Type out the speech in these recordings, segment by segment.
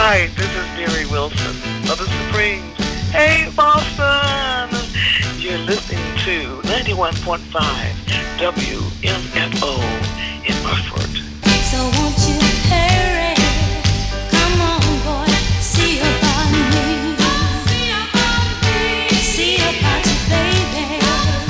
right, this is Mary Wilson of the Supremes. Hey, Boston! You're listening to 91.5 WMFO in Burford. So won't you hurry? Come on, boy, see about me. See about you, baby.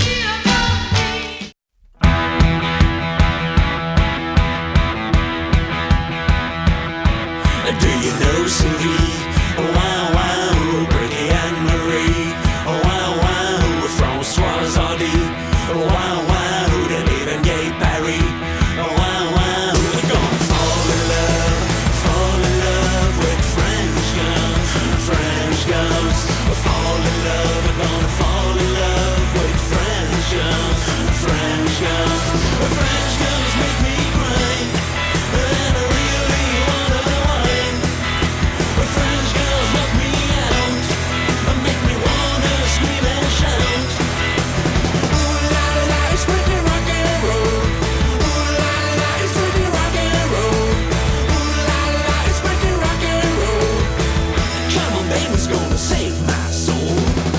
Do you know Sylvie? Wow, wow, Bertie and Marie. Wow, wow, Françoise Hardy. Wow, wow, they live in Gay Paris. Wow, wow, they're gonna fall in love with French girls. French girls fall in love, they're gonna fall in love with French girls. French girls, French girls make me cry, and I really wanna whine. French girls knock me out, make me wanna scream and shout. Ooh la la, it's pretty rock and roll. Ooh la la, it's pretty rock and roll. Ooh la la, it's pretty rock and roll. Come on, baby's gonna save my soul.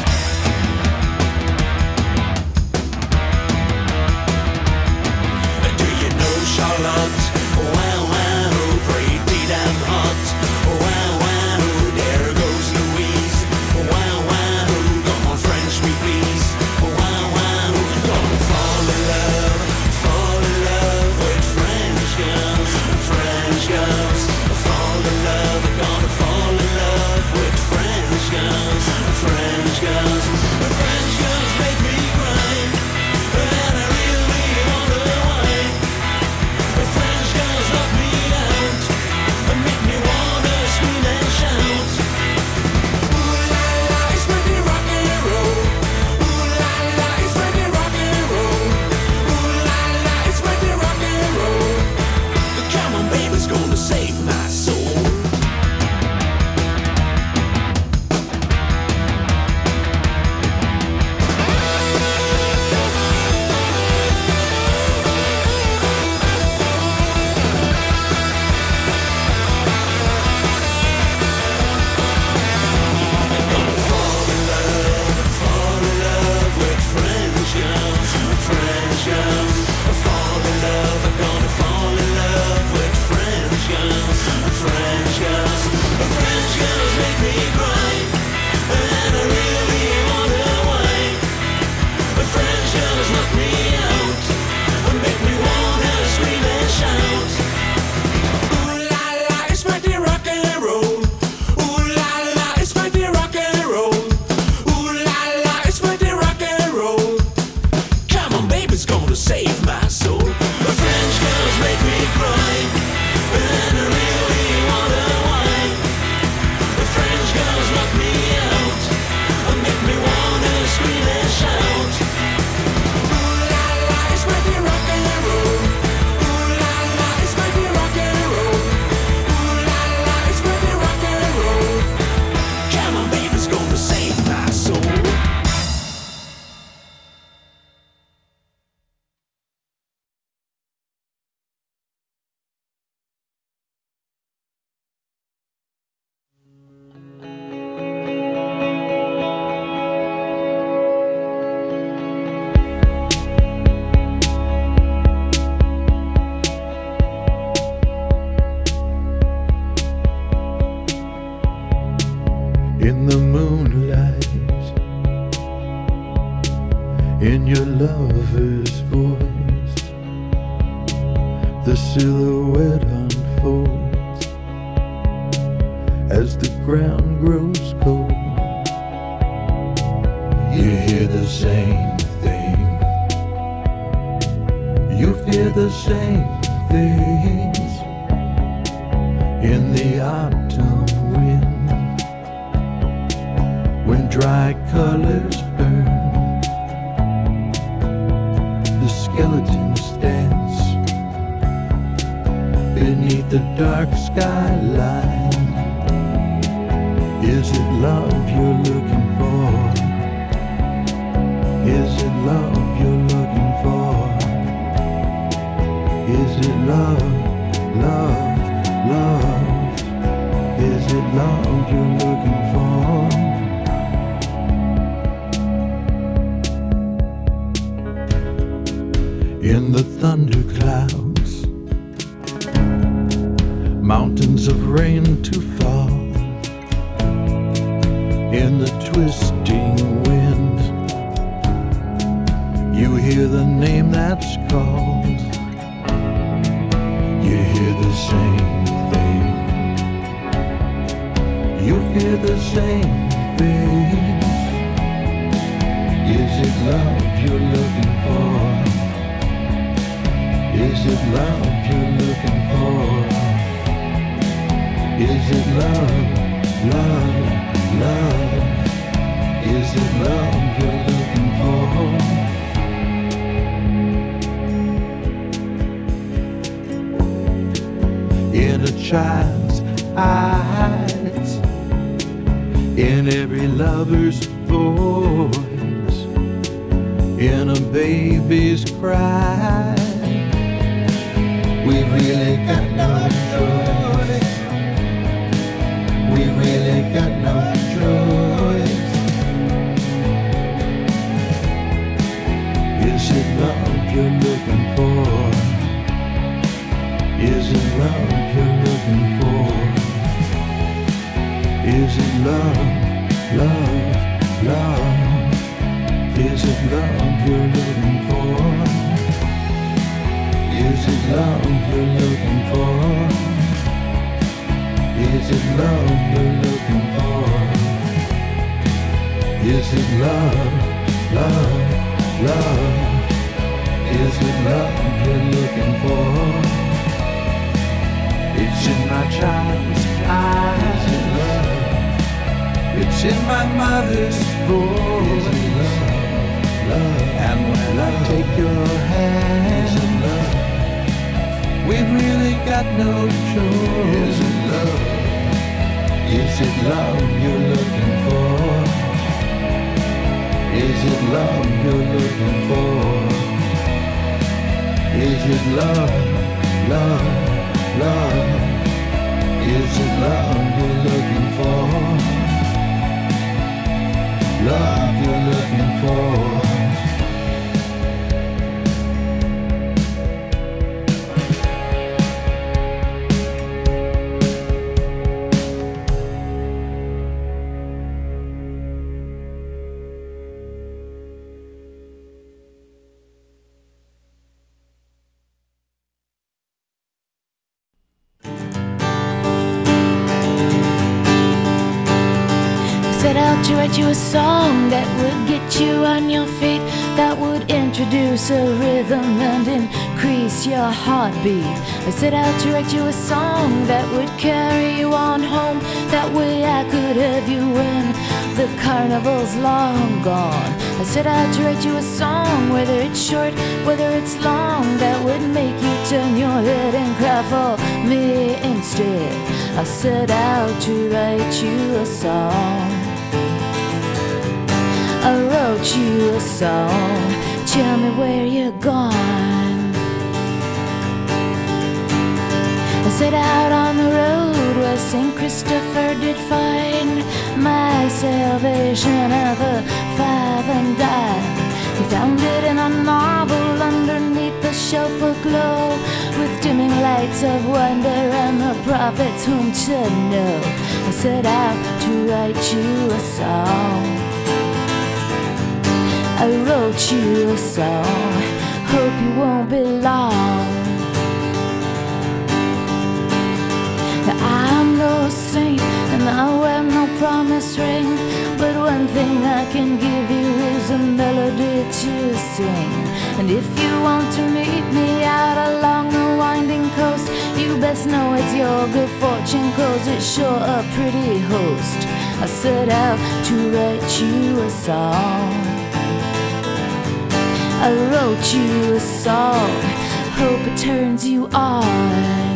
Do you know Charlotte? Wow, wow, pretty damn hot. Wow, wow, there goes Louise. Wow, wow, come on, French me please. Wow, wow, gonna fall in love with French girls. French girls fall in love, gonna fall in love with French girls. French girls, French girls make me cry, and I really wanna whine. French girls knock me out, make me wanna scream and shout. Ooh la la, it's pretty rock and roll. Ooh la la, it's pretty rock and roll. Ooh la la, it's pretty rock and roll. Come on, baby's gonna save my soul. Gonna fall in love with French girls. French girls fall in love, gonna fall in love with French girls. French girls, French girls make me cry, and I really wanna whine. French girls knock me out, make me wanna scream and shout. Ooh la la, it's pretty rock and roll. Ooh la la, it's pretty rock and roll. Ooh la la, it's pretty rock and roll. Come on, baby's gonna save my soul. French girls make me cry, and I really wanna whine. French girls knock me out, make me wanna scream and shout. Ooh la la, it's pretty rock and roll. Ooh la la, it's pretty rock and roll. Ooh la la, it's pretty rock and roll. Come on, baby's gonna save my soul. In the moonlight, in your lover's voice, the silhouette unfolds as the ground grows cold. You hear the same thing, you fear the same things in the autumn wind. When dry colors burn, the skeletons dance beneath the dark skyline. Is it love you're looking for? Is it love you're looking for? Is it love, love, love? Is it love you're looking for? In the thunderclouds, mountains of rain to fall, in the twisting wind, you hear the name that's called. You hear the same thing. You hear the same thing. Is it love you're looking for? Is it love you're looking for? Is it love, love, love? Is it love you're looking for? In a child's eyes, in every lover's voice, in a baby's cry, we've really got no choice. We've really got no choice. Is it love you're looking for? Is it love you're looking for? Is it love, love, love? Is it love you're looking for? Is it love you're looking for? Is it love you're looking for? Is it love, love, love? Is it love you're looking for? It's in my child's eyes. Is it love? It's in my mother's voice. Is it love, love? And when I take your hand, is it love? We've really got no choice. Is it love? Is it love you're looking for? Is it love you're looking for? Is it love, love, love? Is it love you're looking for? Love you're looking for? Set out to write you a song that would get you on your feet, that would introduce a rhythm and increase your heartbeat. I set out to write you a song that would carry you on home. That way I could have you when the carnival's long gone. I set out to write you a song, whether it's short, whether it's long, that would make you turn your head and cry for me instead. I set out to write you a song. I wrote you a song. Tell me where you're gone. I set out on the road where St. Christopher did find my salvation at the 5 and dime. He found it in a novel underneath the shelf aglow, with dimming lights of wonder and the prophets whom to know. I set out to write you a song. I wrote you a song. Hope you won't be long. I'm no saint and I wear no promise ring, but one thing I can give you is a melody to sing. And if you want to meet me out along the winding coast, you best know it's your good fortune, 'cause it's sure a pretty host. I set out to write you a song. I wrote you a song. Hope it turns you on.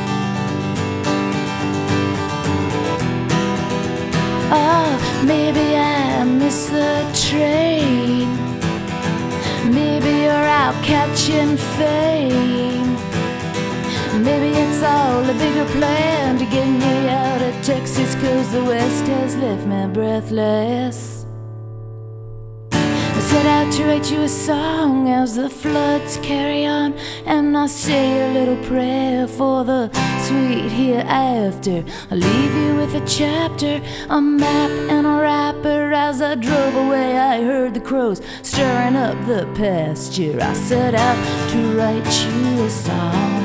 Oh, maybe I missed the train. Maybe you're out catching fame. Maybe it's all a bigger plan to get me out of Texas, 'cause the West has left me breathless. I set out to write you a song as the floods carry on, and I say a little prayer for the sweet hereafter. I leave you with a chapter, a map, and a wrapper. As I drove away, I heard the crows stirring up the pasture. I set out to write you a song.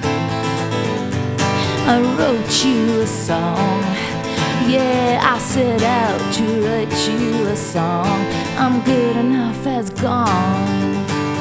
I wrote you a song. Yeah, I set out to write you a song. I'm good enough as gone.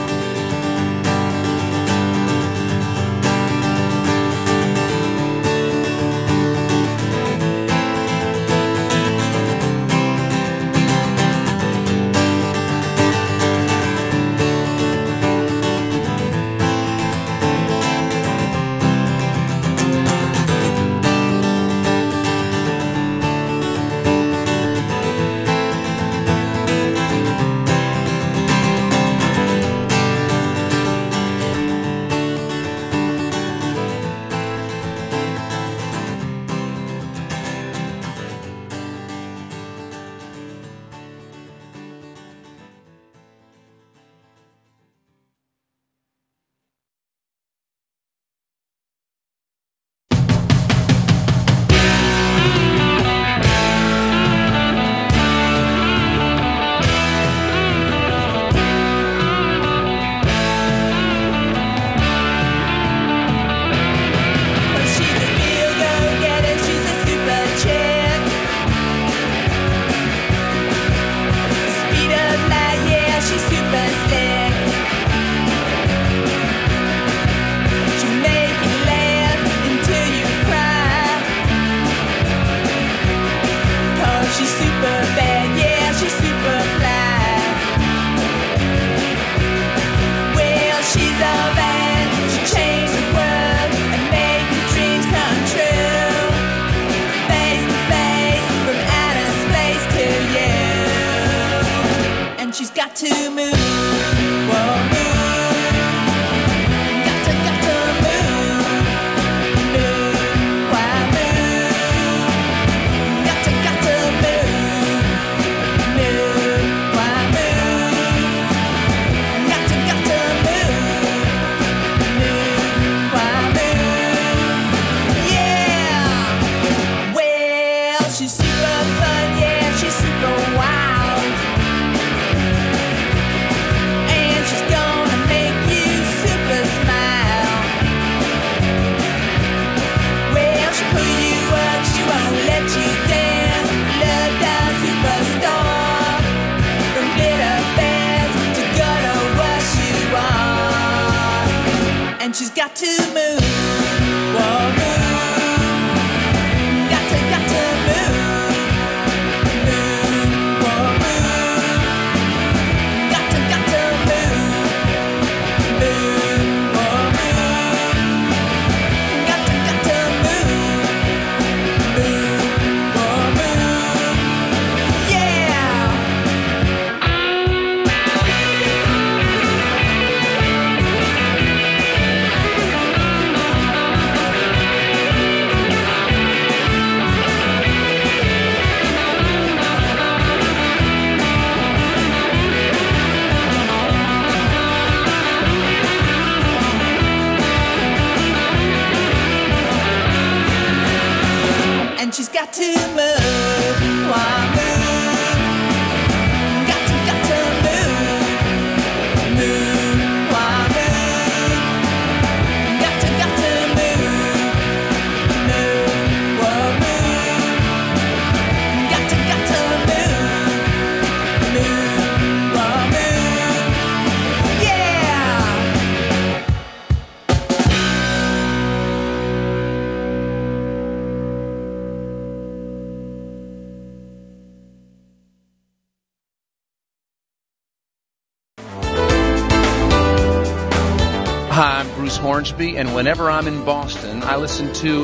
Hi, I'm Bruce Hornsby, and whenever I'm in Boston, I listen to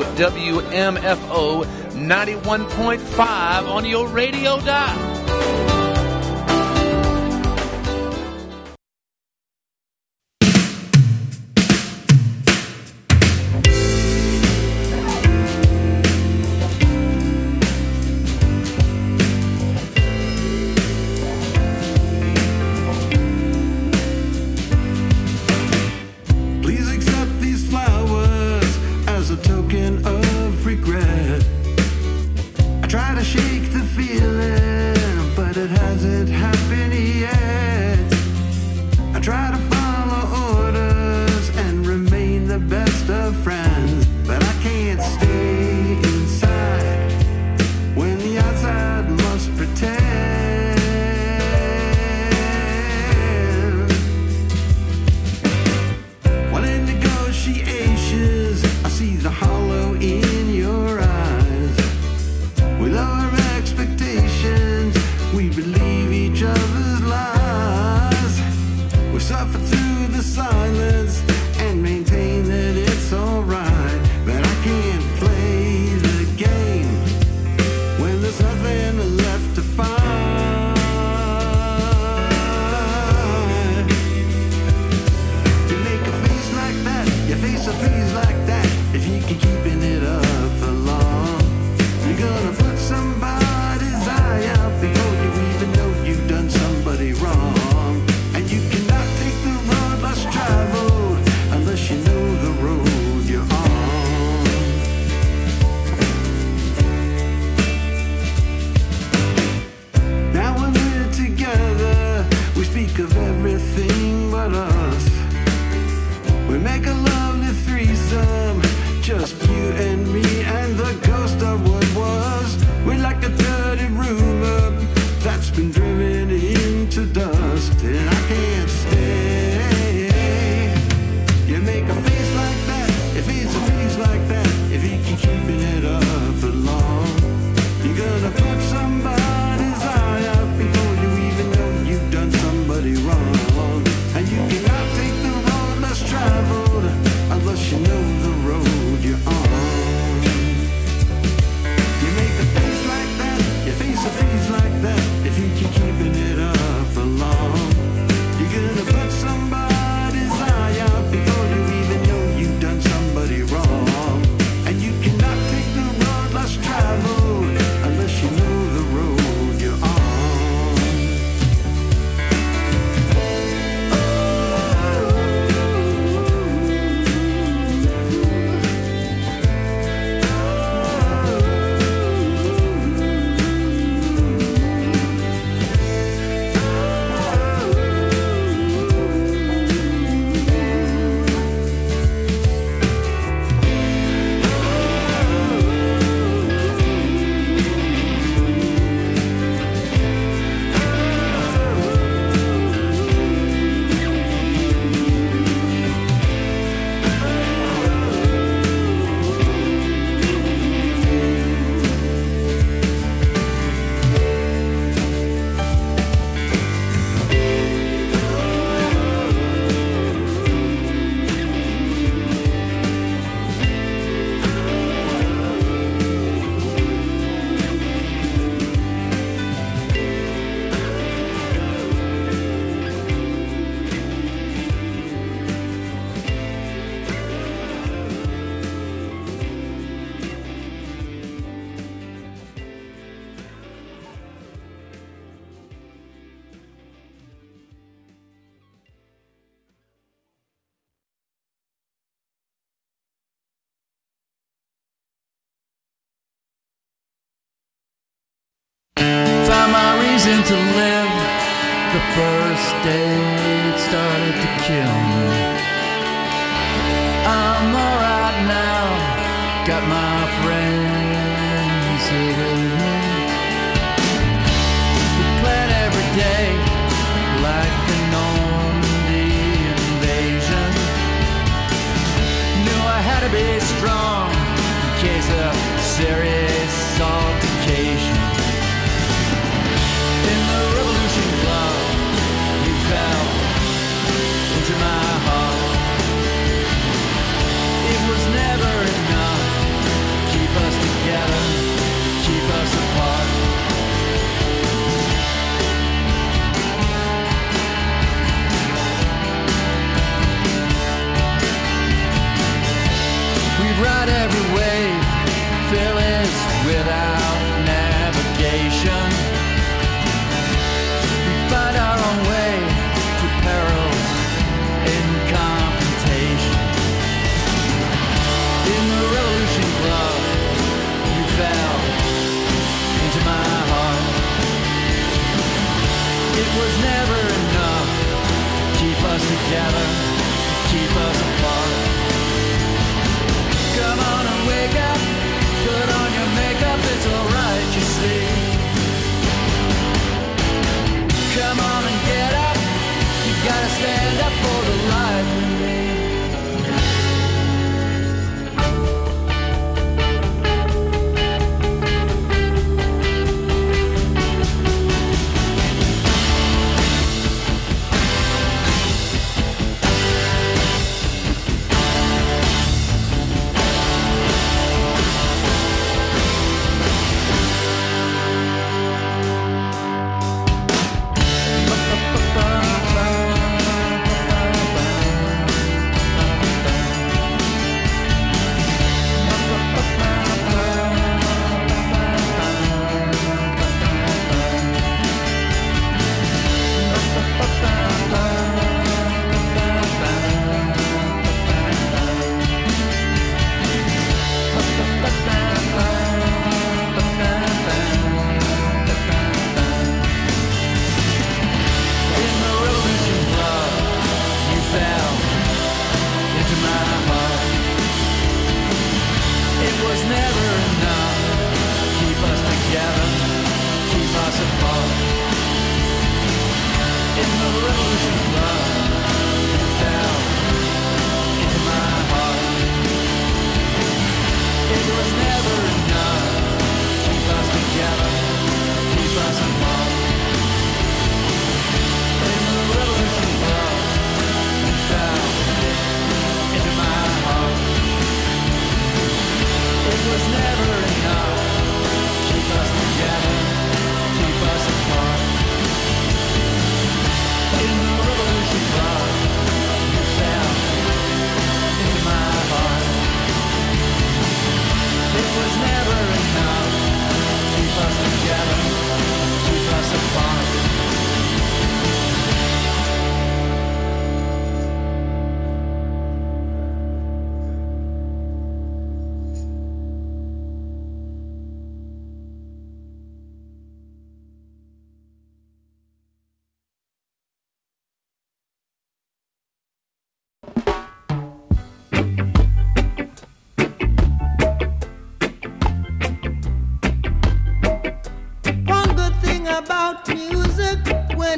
WMFO 91.5 on your radio dial. You're gonna put somebody's eye out before you even know you've done somebody wrong. And you cannot take the road less traveled unless you know the road you're on. Now when we're together, we speak of everything but us. We make a lovely threesome, just you and me and the ghost of what was.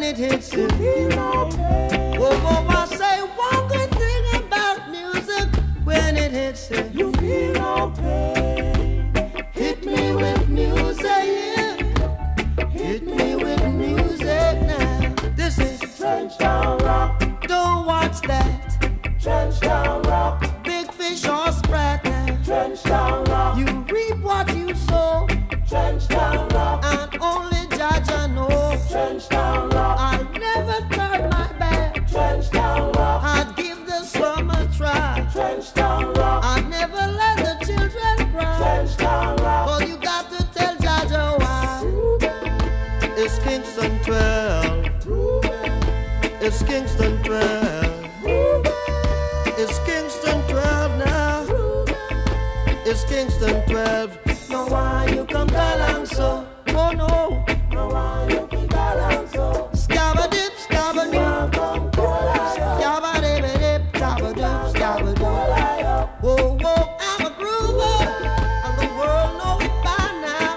it hits you, feel no pain. Whoa, I say one good thing about music. When it hits you, you feel no pain. Hit me with music. Hit me with music now. This is Trenchtown Rock. Don't watch that. Trenchtown Rock. Big fish or sprat now. Trenchtown Rock. You reap what you sow. Trenchtown Rock. And only Jaja know. Trenchtown Rock. I'll never turn my back. Trenchtown Rock. I'd give the slum a try. Trenchtown Rock. I'd never let the children cry. Trenchtown Rock. All you got to tell Jaja why. It's Kingston 12. It's Kingston 12. It's Kingston 12 now. It's Kingston 12. No, why you come along so? Oh no. No, why you come along so? Scabba-dip, scabba-dip. Scabba-dip, scabba-dip, scabba-dip. Whoa, whoa, I'm a groover. And the world knows it by now,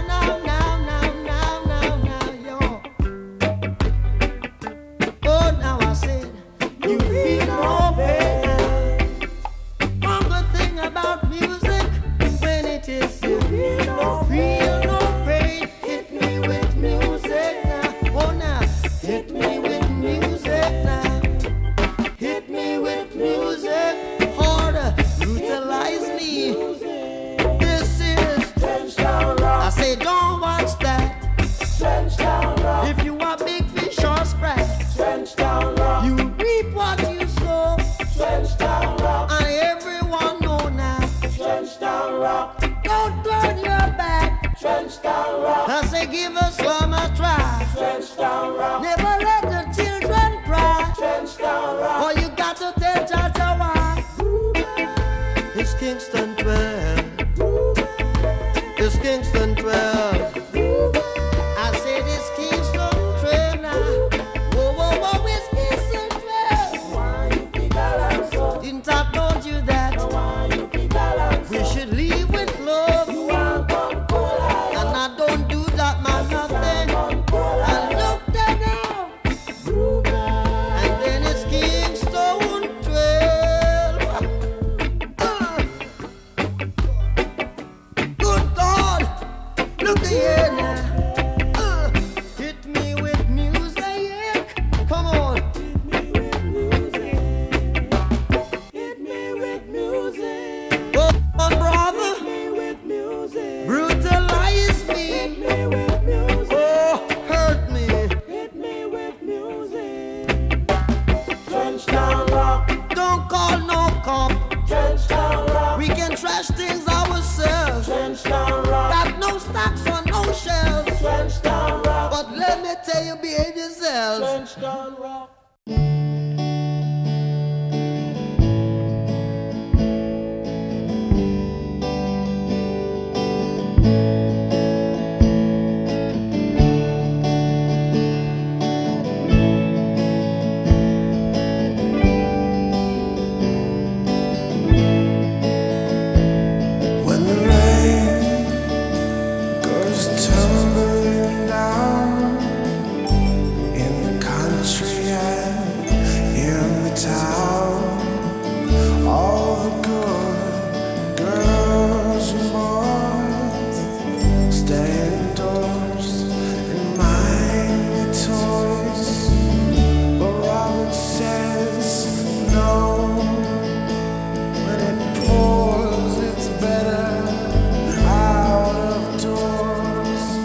yo. Oh, now I said, you feel no pain now. One good thing about music, when it is you feel no pain. Hit me with music now. Oh, now, hit me with music now. Hit me with music. Harder, utilize me. This is Trenchtown Rock. I say, don't watch that. Trenchtown Rock. If you are big fish or sprat, Trenchtown Rock. You reap what you sow. Trenchtown Rock. And everyone know now. Trenchtown Rock. Don't turn your back. Trenchtown Rock. I say, give us one a try. Trenchtown Rock. Never let the children cry. Trenchtown Rock. All you got to tell Jaja why. It's Kingston 12. It's Kingston 12. I said it's Kingston 12 now. Whoa, whoa, whoa, it's Kingston 12. Why you think I like so? Didn't I told you that? Why you think I like so? We should leave with love. And I don't do that, man, nothing. I look there now. And then it's Kingston 12. Good God, look here now. Hit me with music. Come on. Hit me with music. Go on, brother. Hit me with music. Brutalize me. Hit me with music. Oh, hurt me. Hit me with music. Trenchtown Rock. Don't call no cop. Trenchtown Rock. We can trash things ourselves. Trenchtown Rock. Got no stocks on no shelves. Trenchtown Rock. But let me tell you, behave yourselves. Trenchtown Rock. When the rain goes tumbling down in the country and in the town, all the good girls and boys stay indoors and mind the toys. But Robert says no. When it pours, it's better out of doors.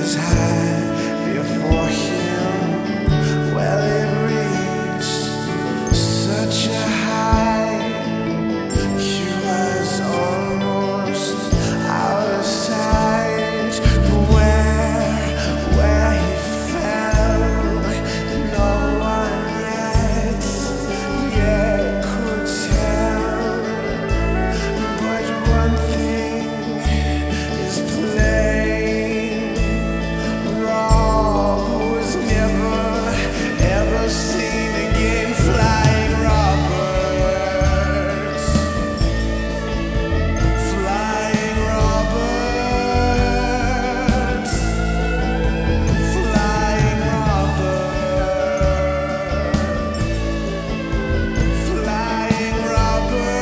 was high before him. Well, it reached such a high, he was almost out of sight. But where he fell, no one yet could tell. But one thing is plain: Rob was never ever seen again. Flying Roberts, Flying Roberts, Flying Roberts, Flying Roberts.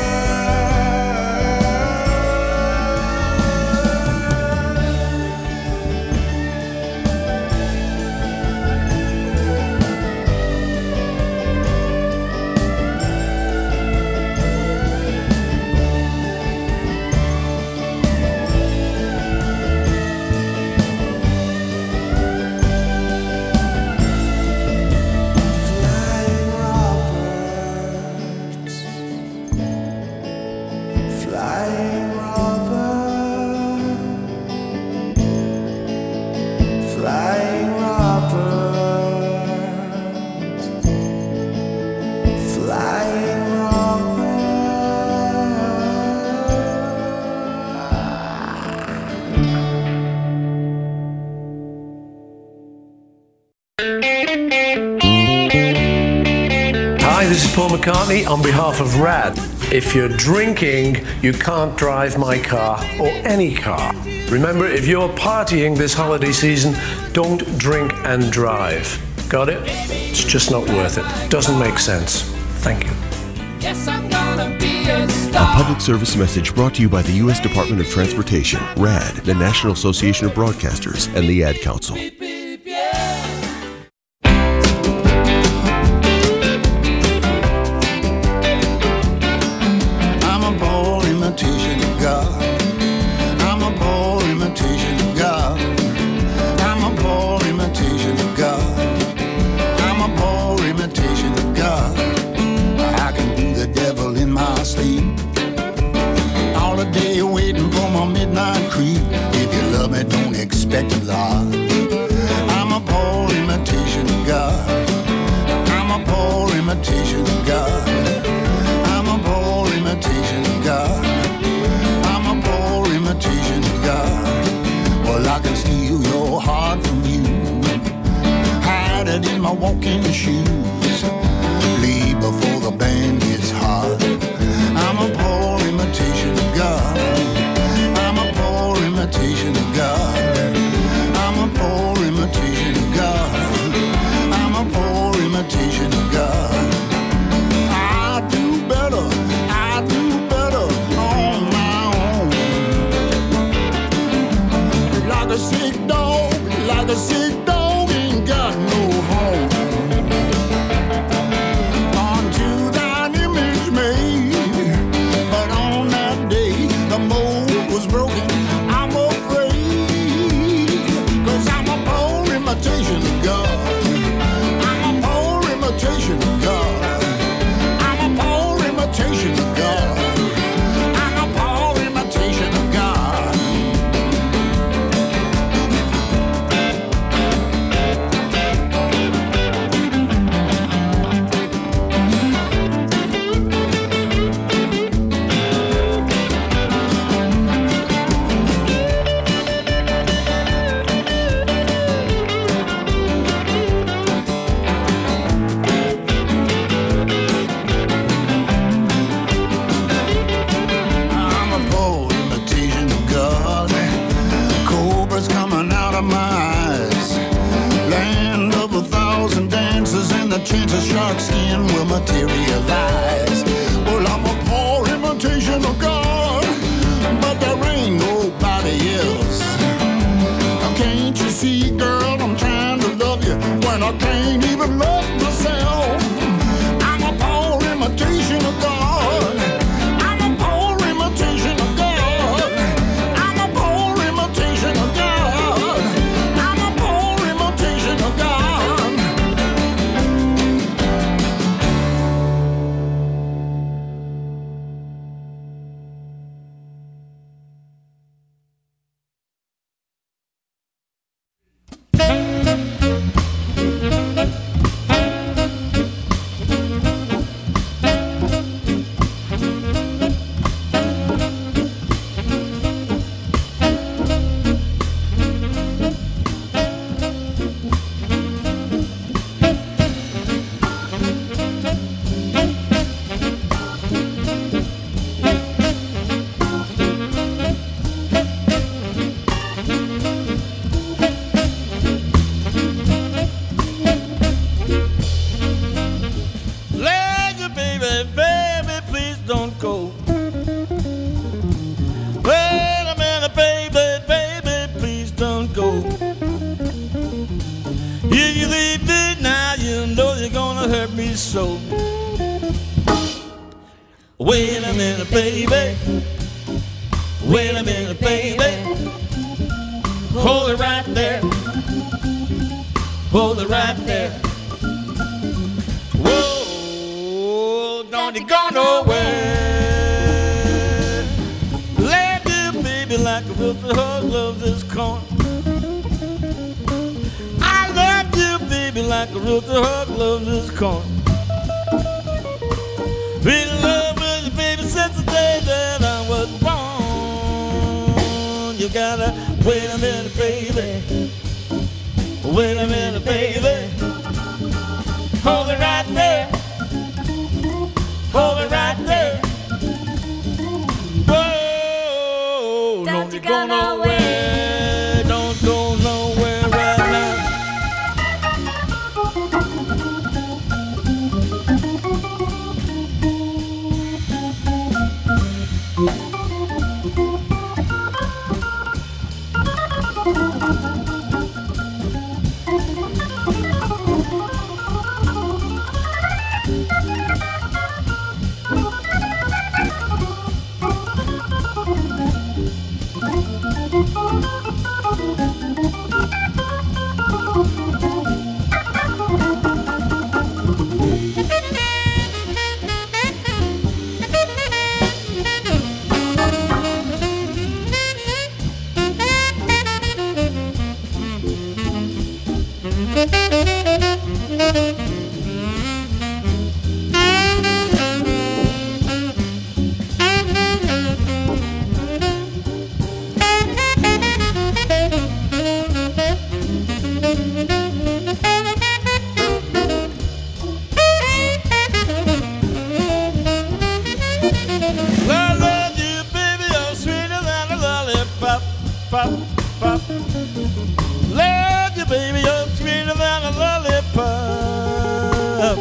Flying Roberts, Flying Roberts, Flying Hi, this is Paul McCartney on behalf of RAD. If you're drinking, you can't drive my car or any car. Remember, if you're partying this holiday season, don't drink and drive. Got it? It's just not worth it. Doesn't make sense. Thank you. Yes, I'm gonna be a A star. public service message brought to you by the U.S. Department of Transportation, RAD, the National Association of Broadcasters, and the Ad Council. I'm a poor imitation of God. I'm a poor imitation of God. I'm a poor imitation of God. I'm a poor imitation of God. I can do the devil in my sleep. All the day waiting for my midnight creep. If you love me, don't expect a lot. I'm a poor imitation of God. I'm a poor imitation of God. I'm a poor imitation of God. I'm a poor imitation of God. Well, I can steal your heart from you, hide it in my walking shoes, leave before the band gets hot. I'm a poor imitation of God. I'm a poor imitation of God. I'm a poor imitation of God. I'm a poor imitation of God. I do better on my own. Like a sick dog ain't got no home. Unto thine image made, but on that day the mold was broken. I'm afraid, 'cause I'm a poor imitation of God. I'm a poor imitation of God. I'm a poor imitation of God. I'm a poor imitation of God. I'm a poor imitation of God. Cobras coming out of my eyes. Land of 1,000 dances, and the chances shark skin will materialize. Well, I'm a poor imitation of God, but there ain't nobody else. Can't you see, girl, I'm trying to love you when I can't even love myself. I'm a poor imitation of God. I'm a poor imitation of God. I'm a poor imitation of God. I'm a If you leave me now, you know you're gonna hurt me so. Wait a minute, baby. Wait a minute, baby. Hold it right there. Hold it right there. Whoa, don't you go nowhere. Love you, baby, like a rooster hug loves his corn. I love you, baby, like a rooster hug loves his corn. Been in love with you, baby, since the day that I was born. You gotta wait a minute, baby. Wait a minute, baby. Hold it right there. Hold it right there. Whoa, don't you go nowhere. Don't go nowhere right now. Pop, pop. Love you, baby, you're sweeter than a lollipop.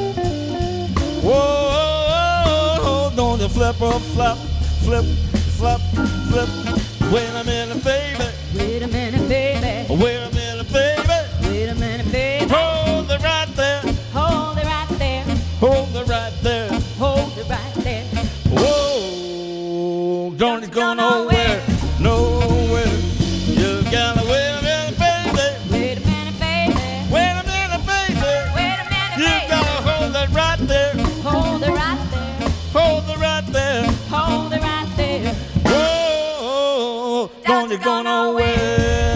Whoa, don't you flip or flop, flip, flop, flip. Wait a minute, baby. Wait a minute, baby. Wait a minute, baby. Wait a minute, baby. Hold it right there. Hold it right there. Hold it right there. Hold it right there. Whoa, don't you go nowhere, nowhere. You gotta wait a minute, baby. Wait a minute, baby. Wait a minute, baby. Wait a minute, You baby. gotta hold it right there. Hold it right there. Hold it right there. Hold it right there. Whoa, don't you go nowhere.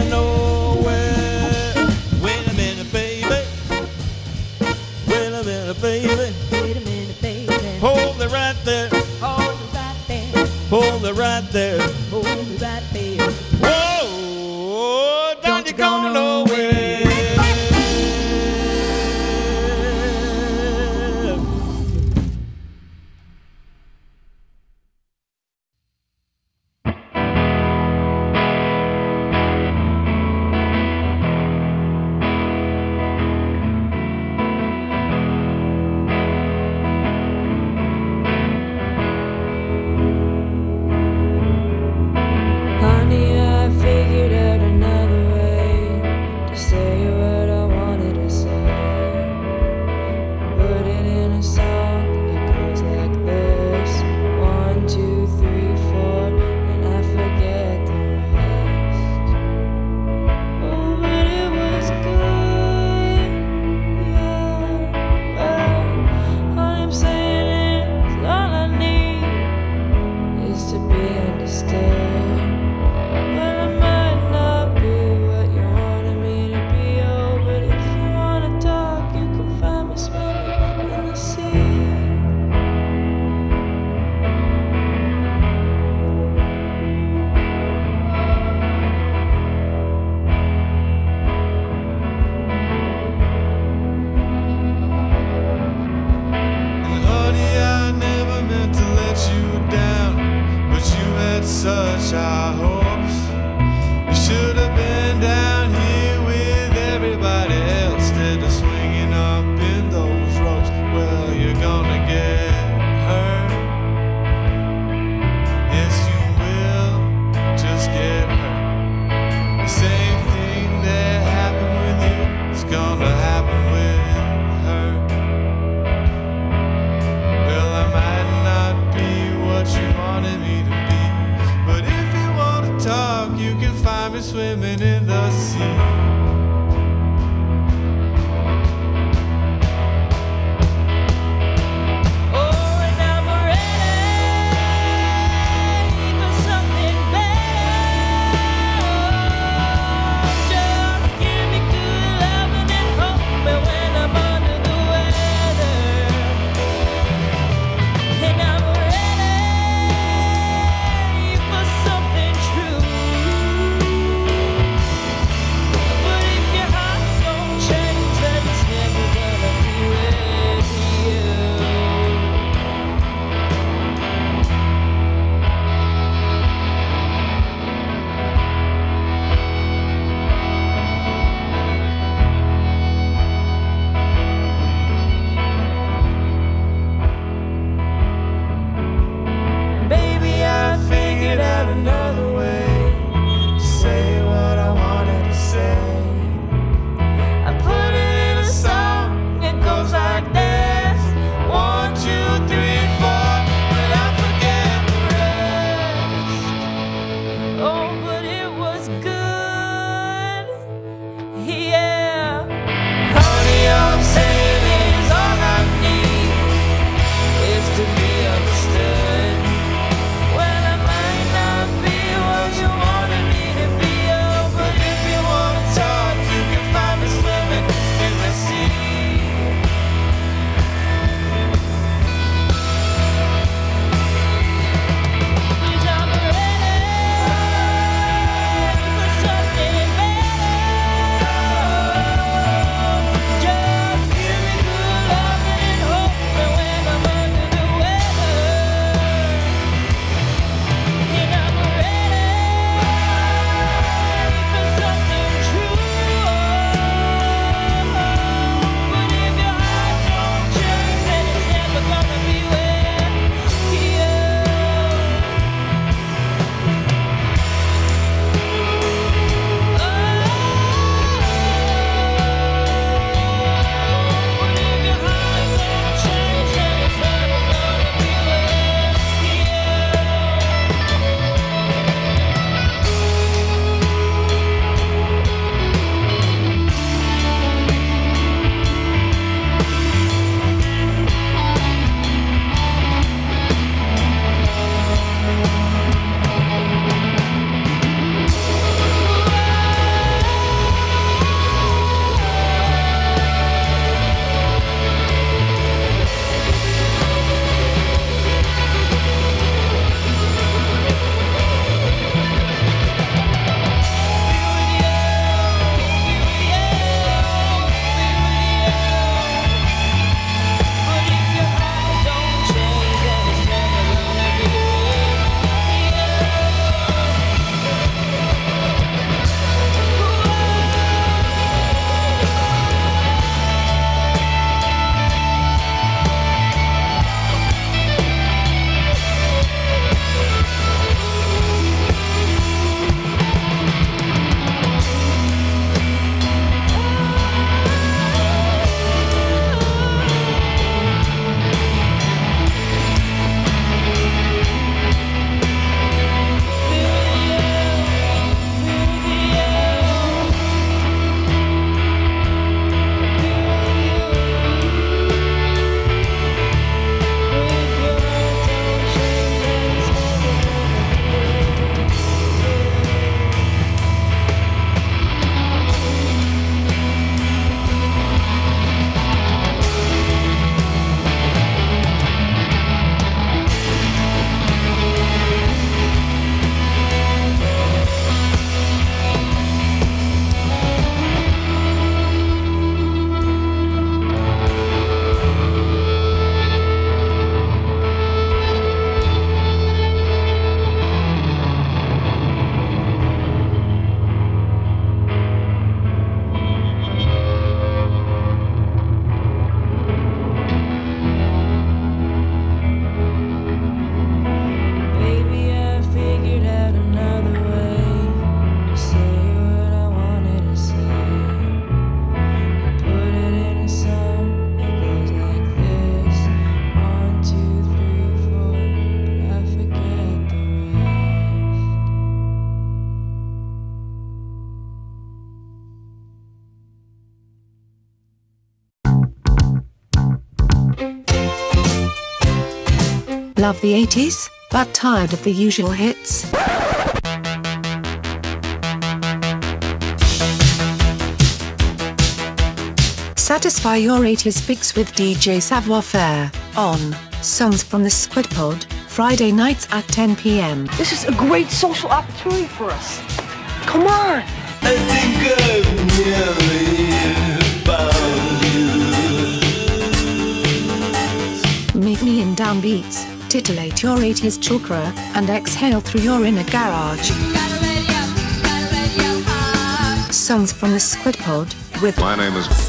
Love the 80s, but tired of the usual hits? Satisfy your 80s fix with DJ Savoir Faire on Songs from the Squid Pod, Friday nights at 10 p.m. This is a great social opportunity for us. Come on! I think I've nearly found you. Meet me in downbeats, titillate your 80s chakra, and exhale through your inner garage. Songs from the Squid Pod with My name is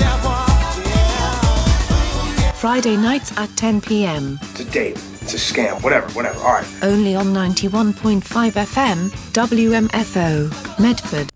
Friday nights at 10 p.m. It's a date. It's a scam. Whatever. All right. Only on 91.5 FM, WMFO, Medford.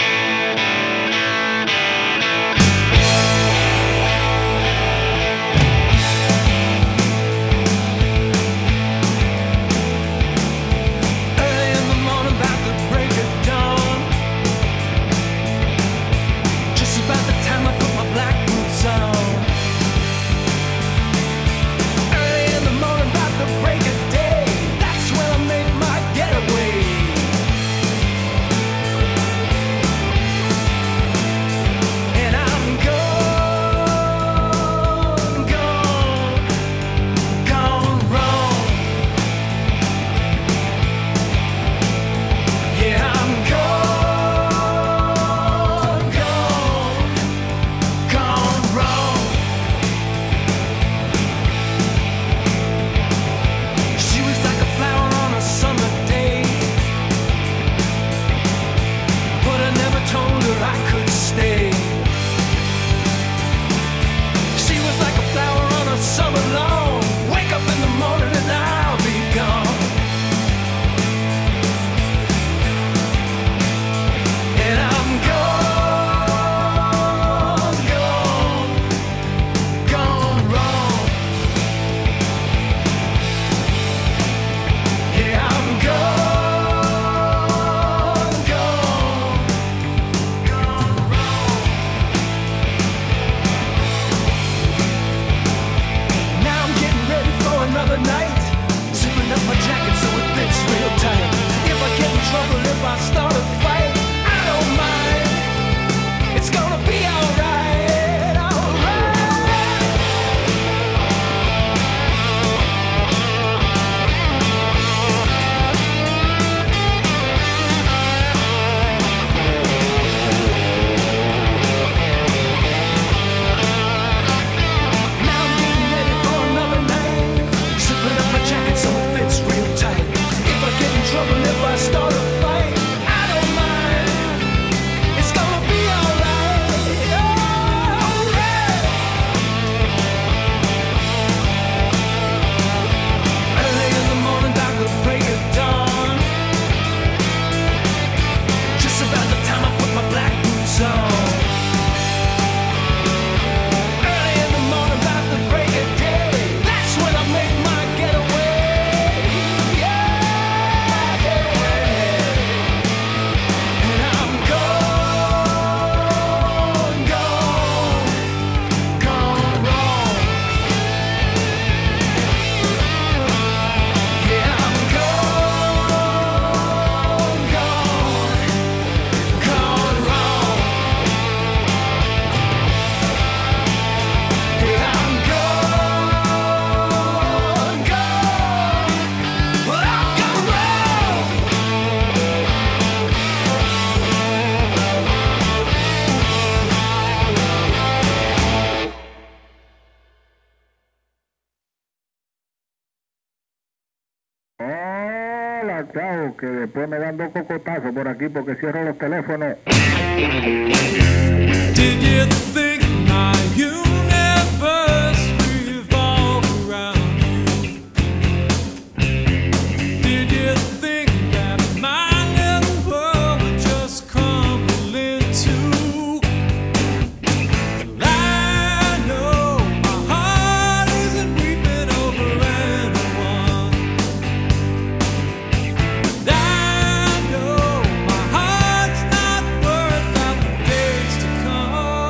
Chao, que después me dan dos cocotazos por aquí porque cierro los teléfonos. Did you think my universe revolved around you? Did you think that my little world would just crumble into? I know my heart isn't weeping over anyone. I know my heart's not worth out the days to come.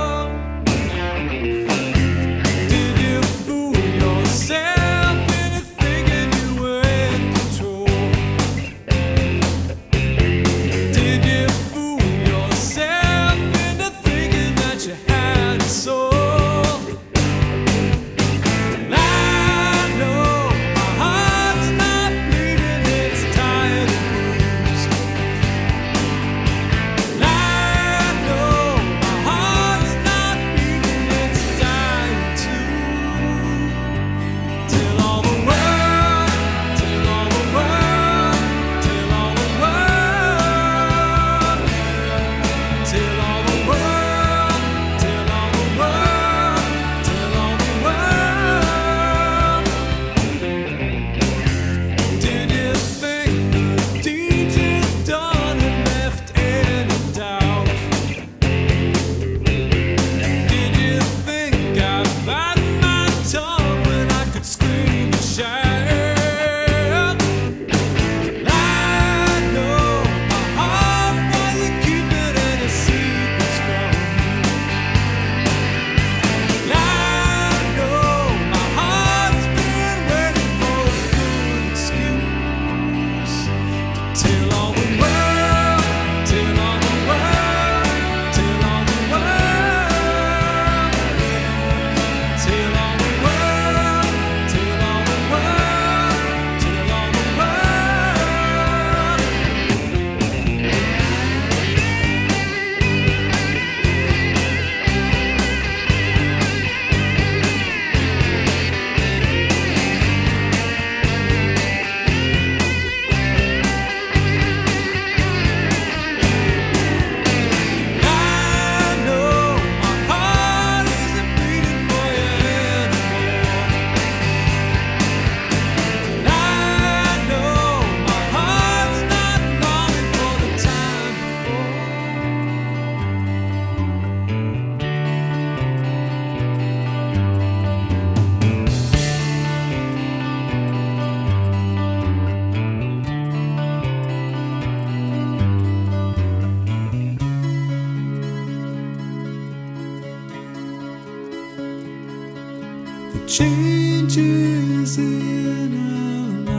changes in our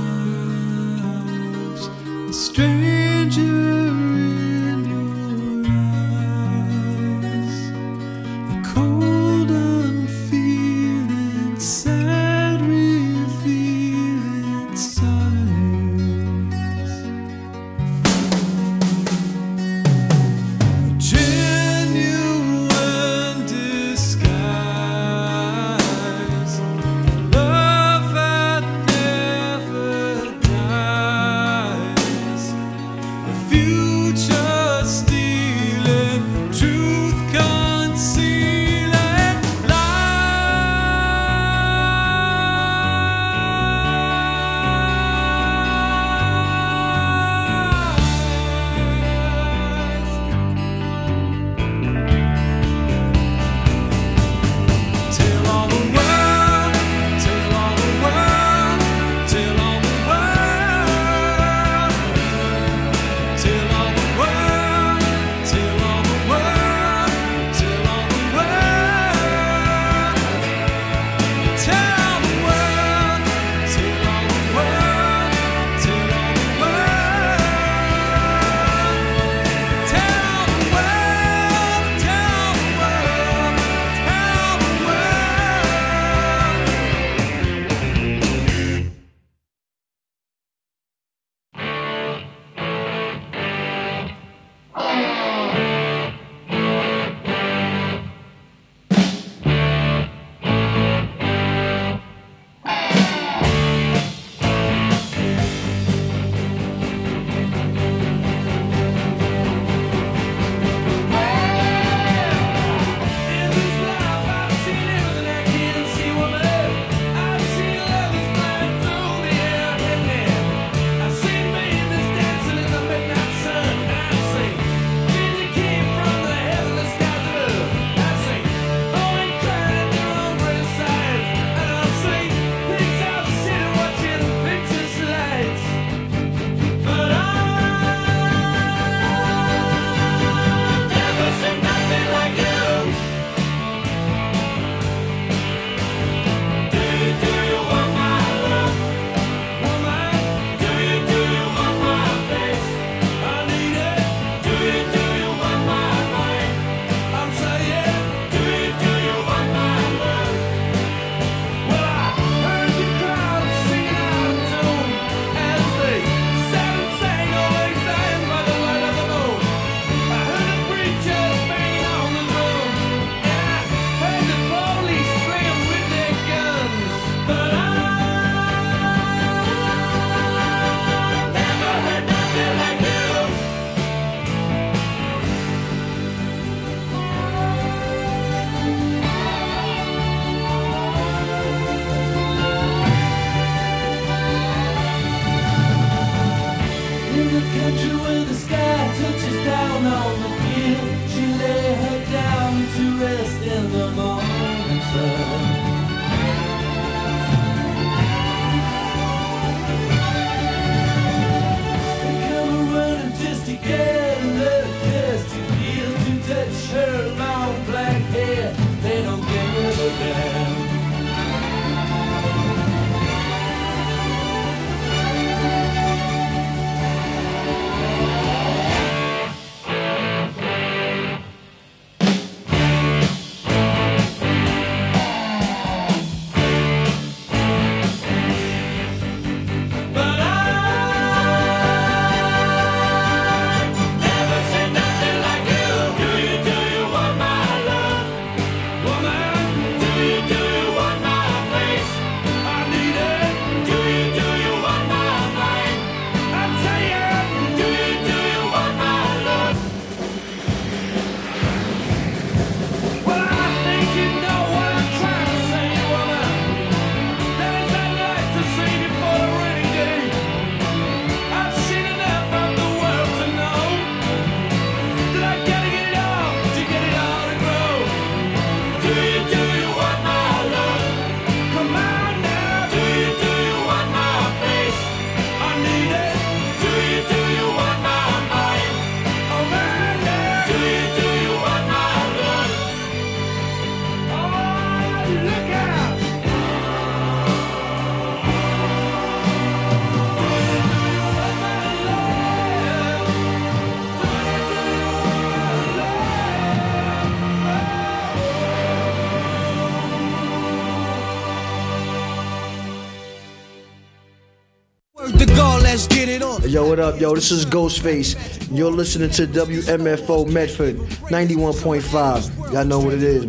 lives. A stranger in your eyes, the cold unfeeling, sad revealing signs. A genuine disguise, love that never dies. The future stealing, truth concealing lies. Tell all the world, tell all the world, tell all the world. Tell all the world, tell all the world, tell all the world. Tell all the world, tell all the world, tell all the world. Tell all the world, tell all the world, tell the world. In the country where the sky touches down on the field, she lay her down to rest in the morning sun. They come running just to get a little kiss, to feel, to touch her long black hair. They don't give a damn. let's get it on. Yo, what up, yo? This is Ghostface. You're listening to WMFO Medford 91.5. Y'all know what it is,